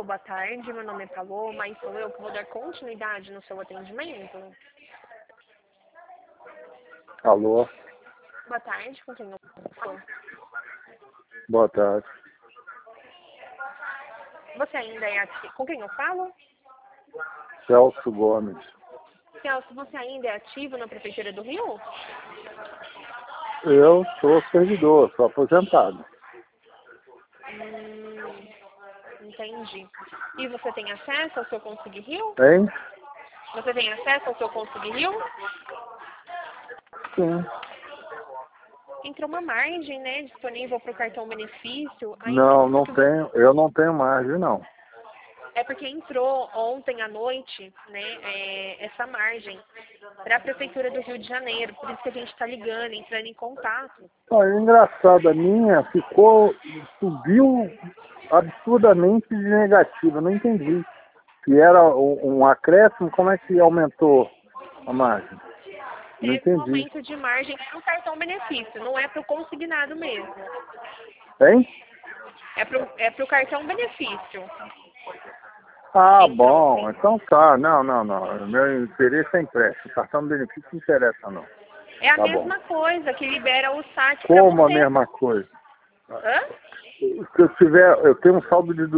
boa tarde. Meu nome é Paloma e sou eu que vou dar continuidade no seu atendimento. Alô, Boa tarde, com quem eu falo? boa tarde. Você ainda é ativo? Com quem eu falo? Celso Gomes. Celso, você ainda é ativo na Prefeitura do Rio? Eu sou servidor, sou aposentado. Entendi. E você tem acesso ao seu Conselho Rio? Hein? Você tem acesso ao seu Conselho Rio? Sim. Entrou uma margem, né, disponível para o cartão benefício. Aí Não tenho, eu não tenho margem, não. É porque entrou ontem à noite, né, essa margem para a Prefeitura do Rio de Janeiro. Por isso que a gente está ligando, entrando em contato. Olha, engraçado, a minha subiu absurdamente de negativa, não entendi. Se era um acréscimo, como é que aumentou a margem? Não Teve um entendi. aumento de margem para o cartão benefício, não é para o consignado mesmo. Hein? É pro cartão benefício. Ah, Entrou, bom, sim. então tá. Não. Meu interesse é empréstimo. Cartão de benefício não interessa, não. É a Tá bom. mesma coisa que libera o SAT para Como a você. mesma coisa? Hã? Se eu tenho um saldo de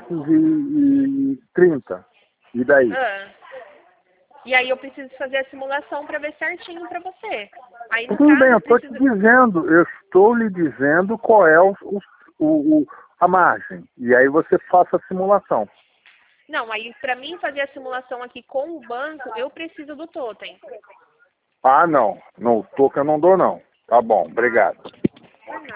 230. E daí? Hã? E aí eu preciso fazer a simulação para ver certinho para você. Aí no Tudo bem, caso eu eu estou te preciso. dizendo, eu estou lhe dizendo qual é a margem. E aí você faça a simulação. Não, aí para mim fazer a simulação aqui com o banco, eu preciso do totem. Ah, não. No token eu não dou, não. Tá bom, obrigado. Por nada.